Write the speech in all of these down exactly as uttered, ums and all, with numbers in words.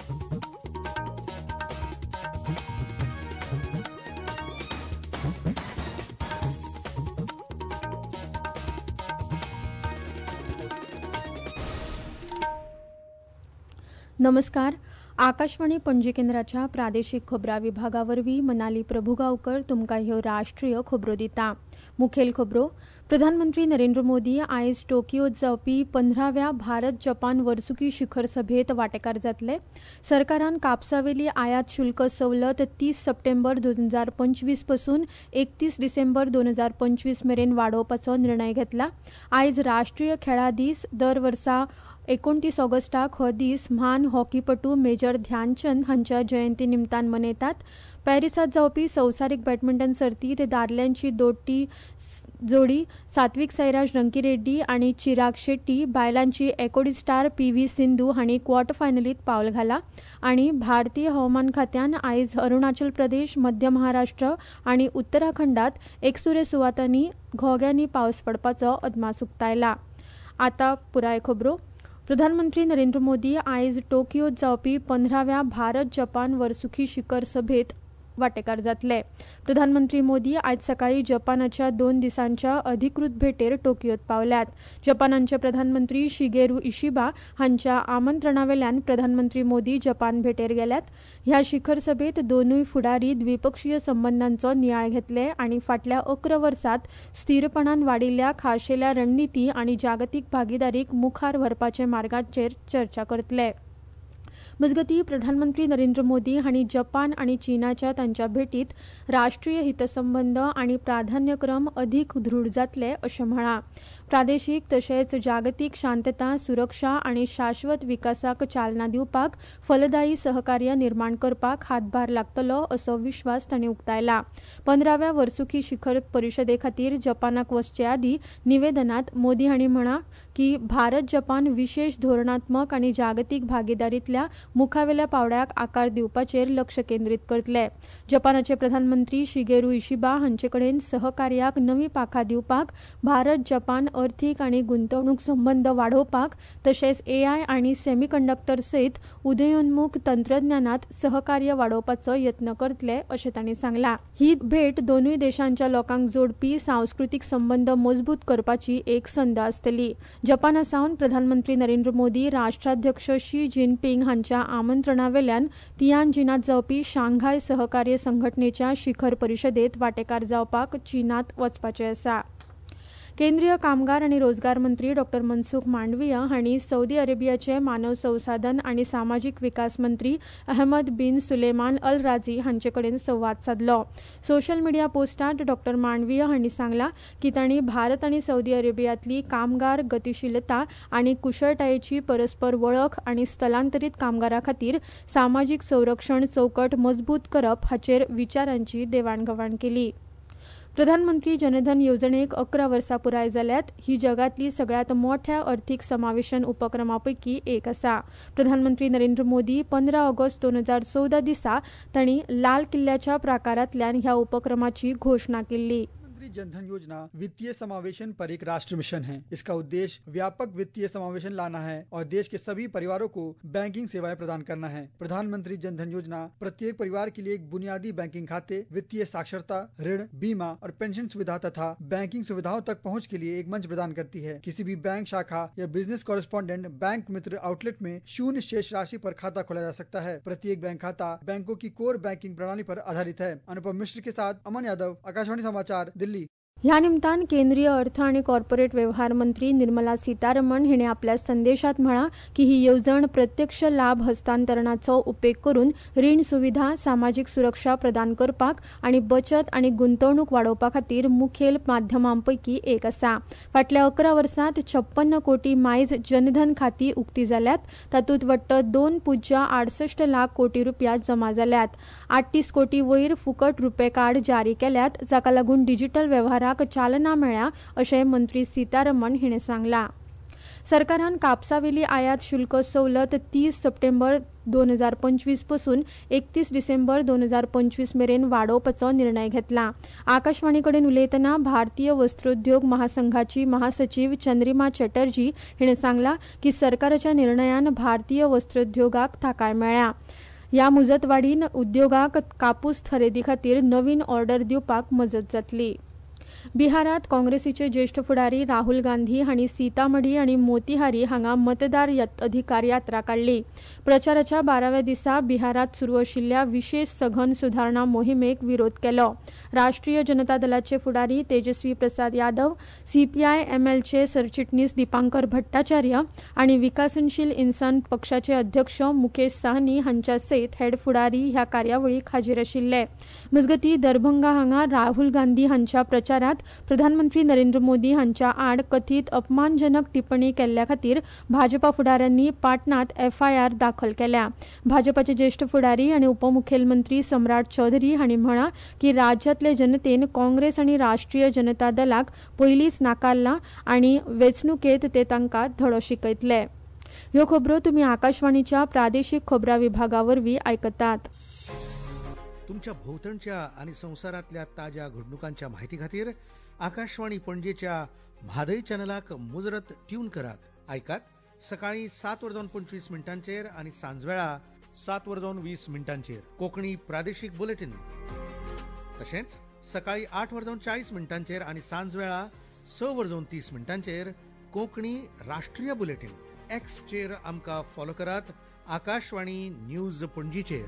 नमस्कार. आकाशवाणी पणजी केंद्राच्या प्रादेशिक खबरां विभागावरवीं मनाली प्रभुगांवकर तुमकां ह्यो राष्ट्रीय खबरो दिता. मुखेल खबरो. प्रधानमंत्री नरेंद्र मोदी आयज टोकियोत जावपी पंधराव्या भारत जपान वर्सुकी शिखर सभेत वांटेकार जातले. सरकारान कापसावेली आयात शुल्क सवलत तीस सप्टेंबर दोन हजार पंचवीस पासून एकतीस डिसेंबर दोन हजार पंचवीस मेरेन वाडोवपाचो निर्णय घेतला. आयज राष्ट्रीय खेळां दीस. दर वर्सा एकोणतीस ऑगस्टाक हो दीस म्हान हॉकीपटू मेजर ध्यानचंद हांच्या जयंती निमतान मनयतात. पॅरिसात जावपी संवसारीक बॅडमिंटन सर्तीत दादल्यांची दोट्टी जोडी सात्विक साईराज रंकीरेड्डी आनी चिराग शेट्टी, बायलांची एकोडी स्टार पी व्ही सिंधू हांणी क्वॉर्टर फायनलीत पावल घाला. आनी भारतीय हवामान खात्यान आयज अरुणाचल प्रदेश, मध्य महाराष्ट्र आनी उत्तराखंडात एकसुरे सुवातांनी घोग्यांनी पावस पडपाचो अदमास उक्तायला. आतां पुराय खबरो. प्रधानमंत्री नरेंद्र मोदी आयज टोकियोत जावपी पंधराव्या भारत जपान वर्सुकी शिखर सभेत वांटेकार जातले. प्रधानमंत्री मोदी आयज सकाळी जपानाच्या दोन दिसांच्या अधिकृत भेटेर टोकियोत पावल्यात. जपानाचे प्रधानमंत्री शिगेरू इशिबा हांच्या आमंत्रणावेल्यान प्रधानमंत्री मोदी जपान भेटेर गेल्यात. ह्या शिखर सभेत दोनूय फुडारी द्विपक्षीय संबंधांचो नियाळ घेतले आनी फाटल्या अकरा वर्सांत स्थिरपणान वाडिल्ल्या खाशेल्या रणनीती आनी जागतीक भागीदारीक मुखार व्हरपाचे मार्गाचेर चर्चा करतले. मजगतीं प्रधानमंत्री नरेंद्र मोदी हांणी जपान आनी चीनाच्या तांच्या भेटीत राष्ट्रीय हितसंबंद आनी प्राधान्यक्रम अदीक दृढ जातले अशें म्हळां. प्रादेशीक तशेंच जागतीक शांतता, सुरक्षा आनी शाश्वत विकासाक चालना दिवपाक फलदायी सहकार्य निर्माण करपाक हातभार लागतलो असो विश्वास तांणी उक्तायला. पंदराव्या वर्सुकी शिखर परिशदे खातीर जपानाक वचचे आदीं निवेदनांत मोदी हांणी म्हळां की भारत जपान विशेष धोरणात्मक आनी जागतीक भागीदारींतल्या मुखावेल्या पावड्याक आकार दिवपाचेर लक्ष केंद्रीत करतले. जपानाचे प्रधानमंत्री शिगेरू इशिबा हांचे कडेन सहकार्याक नवी पाखां दिवपाक, भारत जपान अर्थीक आनी गुंतवणूक संबंद वाडोवपाक तशेंच एआय आनी सेमीकंडक्टर सयत उदयोन्मुख तंत्रज्ञानात सहकार्य वाडोवपाचो यत्न करतले अशें तांणी सांगलां. ही भेट दोनूय देशांच्या लोकांक जोडपी सांस्कृतीक संबंद मजबूत करपाची एक संद आसतली. जपानासावन प्रधानमंत्री नरेंद्र मोदी राष्ट्राध्यक्ष शी जिनपिंग हांच्या आमंत्रणावेल्यान तियानजिनात जावपी शांघाय सहकार्य संघटनेच्या शिखर परिशदेत वांटेकार जावपाक चीनात वचपाचे आसा. केंद्रीय कामगार आनी रोजगार मंत्री डॉ मनसुख मांडवीय हांणी सौदी अरेबियाचे मानव संसाधन आनी सामाजीक विकास मंत्री अहमद बिन सुलेमान अल राजी हांचे कडेन संवाद साधलो. सोशल मिडिया पोस्टांत डॉ मांडवीय हांणी सांगलां की तांणी भारत आनी सौदी अरेबियांतली कामगार गतीशीलता आनी कुशळटायेची परस्पर वळख आनी स्थलांतरीत कामगारां खातीर सामाजीक संरक्षण चौकट मजबूत करप हाचेर विचारांची देवाणघेवाण केली. प्रधानमंत्री जनधन येवजणेक अकरा वर्सां पुराय जाल्यात. ही जगातली सगळ्यात मोठ्या अर्थीक समावेशन उपक्रमांपैकी एक आसा. प्रधानमंत्री नरेंद्र मोदी पंदरा ऑगस्ट दोन हजार चौदा दिसा तांणी लाल किल्ल्याच्या प्राकारांतल्यान ह्या उपक्रमाची घोषणा केल्ली. जनधन योजना वित्तीय समावेशन पर एक राष्ट्र मिशन है. इसका उद्देश्य व्यापक वित्तीय समावेशन लाना है और देश के सभी परिवारों को बैंकिंग सेवाएं प्रदान करना है. प्रधानमंत्री जनधन योजना प्रत्येक परिवार के लिए एक बुनियादी बैंकिंग खाते, वित्तीय साक्षरता, ऋण, बीमा और पेंशन सुविधा तथा बैंकिंग सुविधाओं तक पहुंच के लिए एक मंच प्रदान करती है. किसी भी बैंक शाखा या बिजनेस कॉरेस्पॉन्डेंट बैंक मित्र आउटलेट में शून्य शेष राशि पर खाता खोला जा सकता है. प्रत्येक बैंक खाता बैंकों की कोर बैंकिंग प्रणाली पर आधारित है. अनुपम मिश्र के साथ अमन यादव, आकाशवाणी समाचार, दिल्ली. ह्या निमतान केंद्रीय अर्थ आनी कॉर्पोरेट वेव्हार मंत्री निर्मला सीतारमण हिणे आपल्या संदेशात म्हळां की ही येवजण प्रत्यक्ष लाभ हस्तांतरणाचो उपेग करून रीण सुविधा, सामाजीक सुरक्षा प्रदान करपाक आनी बचत आनी गुंतवणूक वाडोवपा खातीर मुखेल माध्यमांपैकी एक आसा. फाटल्या अकरा वर्सांत छप्पन्न कोटी मायज जनधन खातीं उक्ती जाल्यात. तातूंत वट्ट दोन पुज्य आडसष्ट लाख कोटी रुपया जमा जाल्यात. आठतीस कोटी वयर फुकट रुपे कार्ड जारी केल्यात, जाका लागून डिजिटल वेव्हार चालना मेळ्ळ्या अशें मंत्री सीतारमण हिणें सांगलां. सरकारान कापसावेली आयात शुल्क सवलत तीस सप्टेंबर दोन हजार पंचवीस पासून एकतीस डिसेंबर दोन हजार पंचवीस मेरेन वाडोवपाचो निर्णय घेतला. आकाशवाणी कडेन उलयतना भारतीय वस्त्रोद्योग महासंघाची महासचिव चंद्रिमा चॅटर्जी हिणें सांगला की सरकाराच्या निर्णयान भारतीय वस्त्रोद्योगाक थाकाय मेळ्ळ्या. ह्या मुजतवाडीन उद्योगाक कापूस खरेदी खातीर नवीन ऑर्डर दिवपाक मजत जातली. बिहारात काँग्रेसीचे ज्येष्ठ फुडारी राहुल गांधी हांणी सीतामढी आनी मोतीहारी हांगा मतदार अधिकार यात्रा काडली. प्रचाराच्या बाराव्या दिसा बिहारात सुरू आशिल्ल्या विशेष सघन सुधारणा मोहिमेक विरोध केलो. राष्ट्रीय जनता दलाचे फुडारी तेजस्वी प्रसाद यादव, सीपीआय एमएलचे सरचिटणीस दिपांकर भट्टाचार्य आनी विकासनशील इन्सान पक्षाचे अध्यक्ष मुकेश साहनी हांच्या सयत हेड फुडारी ह्या कार्यावळीक हाजीर आशिल्ले. मजगतीं दरभंगा हांगा राहुल गांधी हांच्या प्रचारात प्रधानमंत्री नरेंद्र मोदी हांच्या आड कथीत अपमानजनक टिप्पणी केल्ल्या खातीर भाजपा फुडाऱ्यांनी पाटणात एफआयआर दाखल केल्या. भाजपाचे ज्येष्ठ फुडारी आनी उपमुखेलमंत्री सम्राट चौधरी हांणी म्हळां की राज्यातले जनतेन काँग्रेस आनी राष्ट्रीय जनता दलाक पयलींच नाकारला आनी वेंचणुकेंत ते तांकां धडो शिकयतले. ह्यो खबरो तुमी आकाशवाणीच्या प्रादेशीक खबरां विभागा वरवीं आयकतात. तुमच्या भोवतणच्या आणि संवसारातल्या ताज्या घडणुकांच्या माहिती खातीर आकाशवाणी पणजेच्या म्हादय चॅनलाक मुजरत ट्यून करात. आयकात सकाळी सात वरजावन पंचवीस मिनटांचेर आणि सांजवेळा सात वरजावन वीस मिनटांचेर कोंकणी प्रादेशीक बुलेटिन. तशेंच सकाळी आठ वरजावन चाळीस मिनटांचेर आणि सांजवेळा स वरजावन तीस मिनटांचेर कोंकणी राष्ट्रीय बुलेटिन. एक्स चेर आमकां फॉलो करात. आकाशवाणी न्यूज पणजीचेर.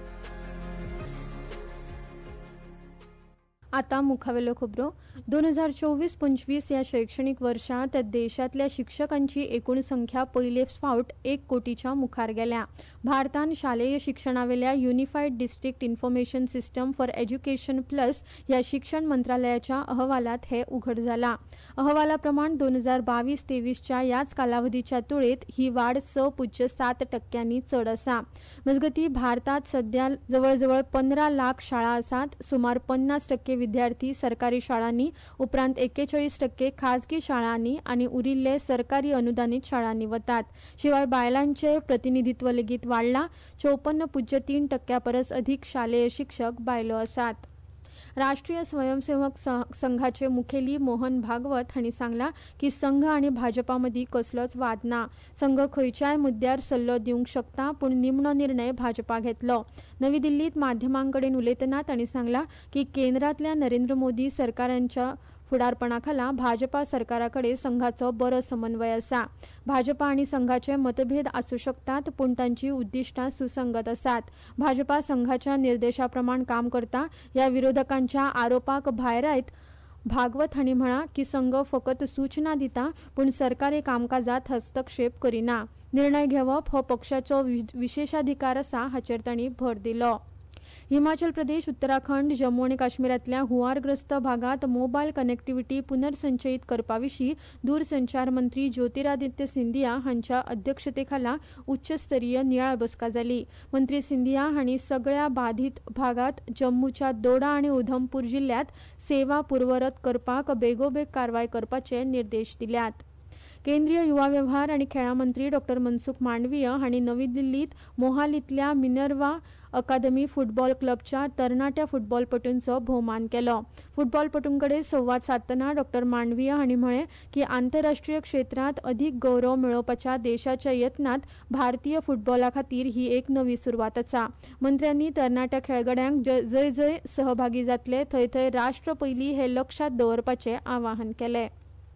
आता मुखावेल्यो खबरो. दोन हजार चोवीस पंचवीस ह्या शैक्षणिक वर्षांत देशांतल्या शिक्षकांची एकूण संख्या पयले फावट एक कोटीच्या मुखार गेल्या. भारतान शालेय शिक्षणावेल्या unified district information system for education plus ह्या शिक्षण मंत्रालयाच्या अहवालात हे उघड जाला. अहवाला प्रमाण दोन हजार बावीस तेवीसच्या ह्याच कालावधीच्या तुळेत ही वाड स पुज्य सात टक्क्यांनी चड आसा. मजगतीं भारतात सध्या जवळजवळ पंदरा लाख शाळा आसात. सुमार पन्नास टक्के विद्यार्थी सरकारी शाळांनी, उपरांत एक्केचाळीस टक्के खाजगी शाळांनी आनी उरिल्ले सरकारी अनुदानीत शाळांनी वतात. शिवाय बायलांचे प्रतिनिधित्व लेगीत वाडला. चौपन्न पुज्य तीन टक्क्या परस अधिक शालेय शिक्षक बायलो आसात. राष्ट्रीय स्वयंसेवक संघाचे मुखेली मोहन भागवत हांणी सांगला की संघ आनी भाजपा मदीं कसलोच वाद ना. संघ खंयच्याय मुद्द्यार सल्लो दिवंक शकता, पूण निमणो निर्णय भाजपा घेतलो. नवी दिल्लीत माध्यमांकडेन उलयतना तांणी सांगला की केंद्रांतल्या नरेंद्र मोदी सरकारांच्या फुडारपणाखाला भाजपा सरकाराकडे संघाचो बरो समन्वय आसा. भाजपा आनी संघाचे मतभेद आसूं शकतात, पूण तांची उद्दिष्टां सुसंगत आसात. भाजपा संघाच्या निर्देशाप्रमाण काम करता ह्या विरोधकांच्या आरोपाक भायर आयत भागवत हांणी म्हळां की संघ फकत सूचना दिता, पूण सरकारी कामकाजात हस्तक्षेप करिना. निर्णय घेवप हो पक्षाचो विशेषाधिकार आसा हाचेर तांणी भर दिलो. हिमाचल प्रदेश, उत्तराखंड, जम्मू आनी काश्मीरातल्या हुंवारग्रस्त भागात मोबायल कनेक्टिव्हिटी पुनर्संचयीत करपाविशीं दूरसंचार मंत्री ज्योतिरादित्य सिंधिया हांच्या अध्यक्षतेखाला उच्चस्तरीय नियाळ बसका जाली. मंत्री सिंधिया हांणी सगळ्या बाधित भागात जम्मूच्या दोडा आनी उधमपूर जिल्ह्यात सेवा पुरवरत करपाक बेगोबेग कारवाय करपाचे निर्देश दिल्यात. केंद्रीय युवा वेव्हार आनी खेळां मंत्री डॉ मनसुख मांडवीय हांणी नवी दिल्लीत मोहालींतल्या मिनर्वा अकादमी फुटबॉल क्लबच्या तरणाट्या फुटबॉलपटूंचो भोवमान केलो. फुटबॉलपटूंकडेन संवाद साधतना डॉ मांडवीय हांणी म्हळें की आंतरराष्ट्रीय क्षेत्रांत अदीक गौरव मेळोवपाच्या देशाच्या यत्नांत भारतीय फुटबॉला खातीर ही एक नवी सुरवात आसा. मंत्र्यांनी तरणाट्या खेळगड्यांक जंय जंय सहभागी जातले थंय थंय राष्ट्र पयली हें लक्षांत दवरपाचें आवाहन केलें.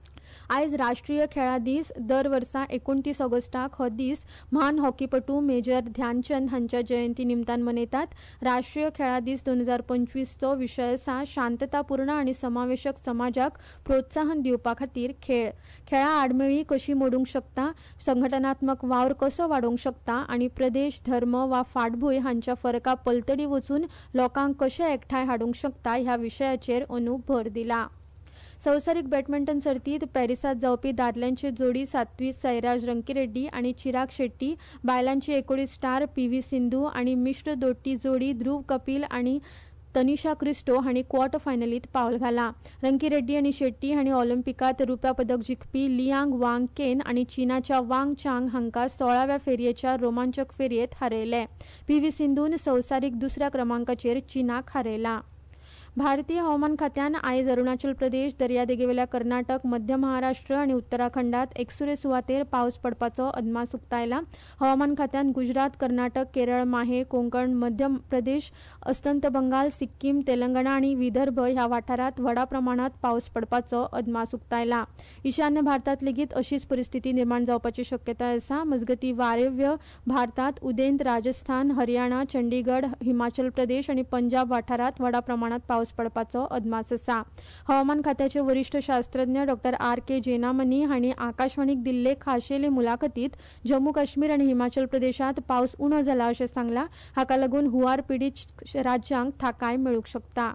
आयज राष्ट्रीय खेळां दीस. दर वर्सा एकोणतीस ऑगस्टाक हो दीस म्हान हॉकीपटू मेजर ध्यानचंद हांच्या जयंती निमतान मनयतात. राष्ट्रीय खेळां दीस दोन हजार पंचवीसचो विशय आसा शांततापूर्ण आनी समावेशक समाजाक प्रोत्साहन दिवपा खातीर खेळ. खेळां आडमेळी कशी मोडूंक शकता, संघटनात्मक वावर कसो वाडोवंक शकता आनी प्रदेश, धर्म वा फाटभूंय हांच्या फरका पलतडी वचून लोकांक कशे एकठांय हाडूंक शकता ह्या विशयाचेर अंदू भर दिला. संवसारीक बॅडमिंटन सर्तीत पॅरिसात जावपी दादल्यांची जोडी सात्विक साईराज रंकीरेड्डी आनी चिराग शेट्टी, बायलांची एकोडीस स्टार पी व्ही सिंधू आनी मिश्र दोट्टी जोडी ध्रुव कपिल आनी तनिषा क्रिस्टो हांणी क्वॉर्टर फायनलींत पावल घाला. रंकीरेड्डी आनी शेट्टी हांणी ऑलिंपिकांत रुप्या पदक जिखपी लियांग वांग केन आनी चीनाच्या वांग चांग हांकां सोळाव्या फेरयेच्या रोमांचक फेरयेंत हारयले. पी व्ही सिंधून संवसारीक दुसऱ्या क्रमांकाचेर चीनाक हारयला. भारतीय हवामान खात्यान आयज अरुणाचल प्रदेश, दर्यादेगेवेल्या कर्नाटक, मध्य महाराष्ट्र आनी उत्तराखंडात एकसुरे सुवातेर पावस पडपाचो अदमास उक्तायला. हवामान खात्यान गुजरात, कर्नाटक, केरळ, माहे, कोंकण, मध्य प्रदेश, अस्तंत बंगाल, सिक्कीम, तेलंगणा आनी विदर्भ ह्या वाठारात व्हडा प्रमाणात पावस पडपाचो अदमास उक्तायला. ईशान्य भारतात लेगीत अशीच परिस्थिती निर्माण जावपाची शक्यताय आसा. मजगती वायव्य भारतात उदेंत राजस्थान, हरियाणा, चंडीगढ, हिमाचल प्रदेश आनी पंजाब वाठारात व्हडा प्रमाणात पावस पडपाचो अदमास आसा. हवामान खात्याचे वरिष्ठ शास्त्रज्ञ डॉक्टर आर के जेनामनी हांणी आकाशवाणीक दिल्ले खाशेले मुलाखतीत जम्मू काश्मीर आनी हिमाचल प्रदेशात पावस उणो जाला अशें सांगलां. हाका लागून हुंवार पीडित राज्यांक थाकाय मेळूंक शकता.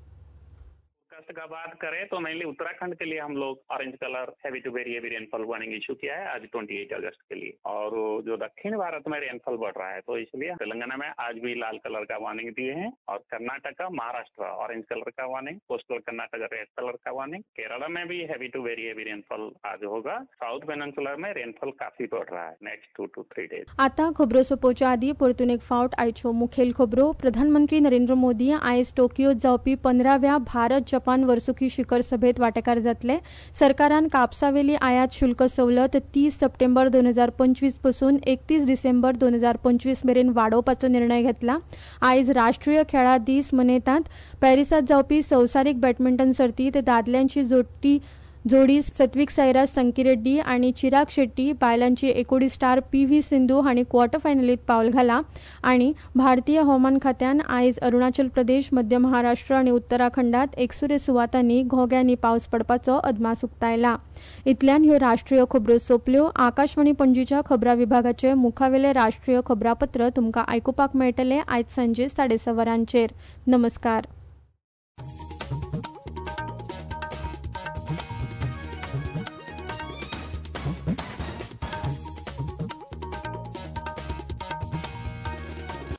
का बात करें तो मेनली उत्तराखंड के लिए हम लोग orange colour heavy to very heavy rainfall warning issue किया है आज अट्ठाईस अगस्त के लिए. और जो दक्षिण भारत में रेनफॉल बढ़ रहा है तो इसलिए तेलंगाना में आज भी लाल कलर का वार्निंग दिए हैं. और कर्नाटक, महाराष्ट्र ऑरेंज कलर का warning, coastal Karnataka red colour का वार्निंग. केरल में भी heavy to very heavy rainfall आज होगा. साउथ पेनिनसुला में रेनफॉल काफी बढ़ रहा है next two to three days. आता खबरो सोंपोवच्या आदी परतून एक फावट आयच्यो मुखेल खबरो. प्रधानमंत्री नरेंद्र मोदी आयज टोकियोत जावपी पंदराव्या भारत जपान वर्सुकी शिखर सभेत वांटेकार जातले. सरकारान कापसावेली आयात शुल्क सवलत तीस सप्टेंबर दोन हजार पंचवीस पासून एकतीस डिसेंबर दोन हजार पंचवीस मेरेन वाडोवपाचो निर्णय घेतला. आयज राष्ट्रीय खेळां दीस मनयतात. पॅरिसात जावपी संवसारीक बॅडमिंटन सर्तीत दादल्यांची जोडी जोडी सत्विक साईराज संकीरेड्डी आनी चिराग शेट्टी, बायलांची एकोडी स्टार पी व्ही सिंधू हांणी क्वॉर्टर फायनलींत पावल घाला. आनी भारतीय हवामान खात्यान आयज अरुणाचल प्रदेश, मध्य महाराष्ट्र आनी उत्तराखंडात एकसुरे सुवातांनी घोग्यांनी पावस पडपाचो अदमास उक्तायला. इतल्यान ह्यो राष्ट्रीय खबरो सोंपल्यो. आकाशवाणी पणजीच्या खबरां विभागाचे मुखावेले राष्ट्रीय खबरापत्र तुमकां आयकुपाक मेळटले आयज सांजे साडे स वरांचेर. नमस्कार.